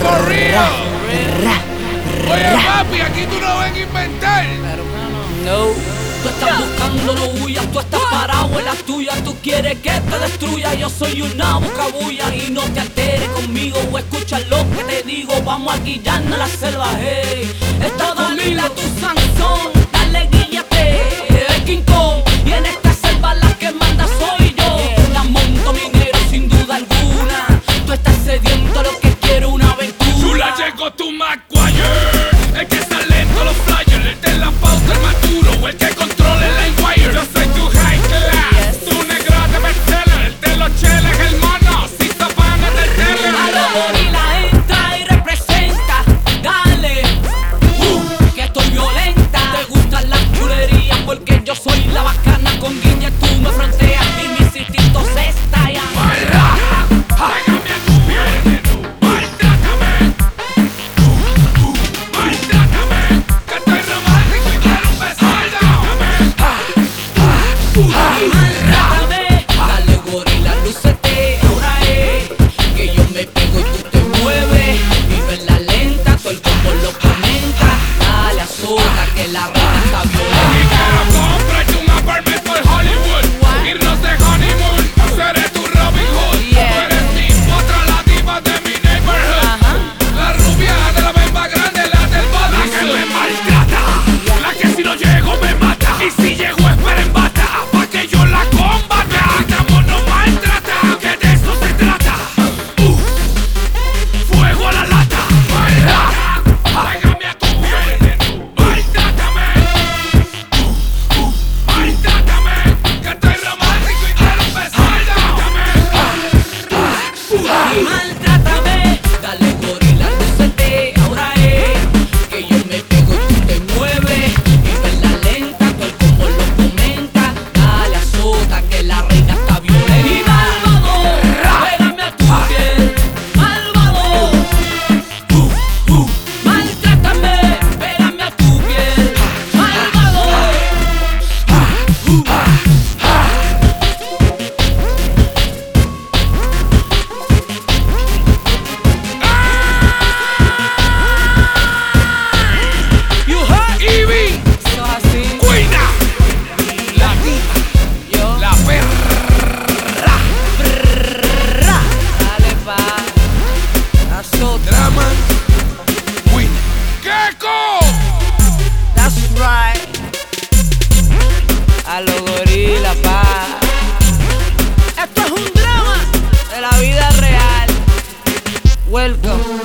for real. Oye, papi, aquí tú no ven a inventar. No. Tú estás buscando, no huyas, tú estás parado en la tuya. Tú quieres que te destruya, yo soy una buscabulla. Y no te alteres conmigo o escucha lo que te digo. Vamos a guillarnos a la selva, hey. Está dormida tu Sansón, dale guíllate, el King Kong. Y en esta selva la que manda soy yo. La monto minero sin duda alguna. Tú estás sediento, lo que quiero una aventura. Chula llegó tu McGuire, el que está lento los flyers, el de la pauta, el maduro, el que controla el LimeWire. Yo soy tu high class, tu negro de bestseller, el de los cheles, el mono, si sopanes del tele. A lo gorila entra y representa, dale, que estoy violenta. Te gustan las chulerías porque yo soy la bacana. Con guiña tú me fronteas y mis instintos se estallan. Pégame a tu piel, maltrátame, maltrátame, que estoy romántico y quiero un beso. Maltrátame, dale gorila, lúcete, ahora es que yo me pego y tú te mueves. Vive en la lenta, todo el combo lo comenta. Dale azota que la reina está Y violenta. quiero comprarte un apartment por Hollywood, irnos de honeymoon, seré tu Robin Hood. Tú eres mi otra, la diva de mi neighborhood, la rubia de la bemba grande, la del bodysuit. La que me maltrata, la que si no llego me mata, y si llego espera en bata, pa' que yo la combata. Estamos no maltrata, que de eso se trata. Fuego a la lata, pégame a tu piel, maltrátame, maltrátame, que estoy romántico y quiero un beso. Maltrátame, dale gorila, lúcete, ahora es que yo me pego y tú te mueves. Vive en la lenta, todo el combo lo comenta. Dale azota que la reina está violenta. Y malvado, pégame a tu piel, malvado. Maltrátame, pégame a tu piel, malvado. You heard? Ivy, Eso es así, Cuina, la diva, yo. la perra, Dale pa, azota. drama, Cuina. ¡Gecko! That's right. A lo gorila, pa. Esto es un drama de la vida real. Welcome.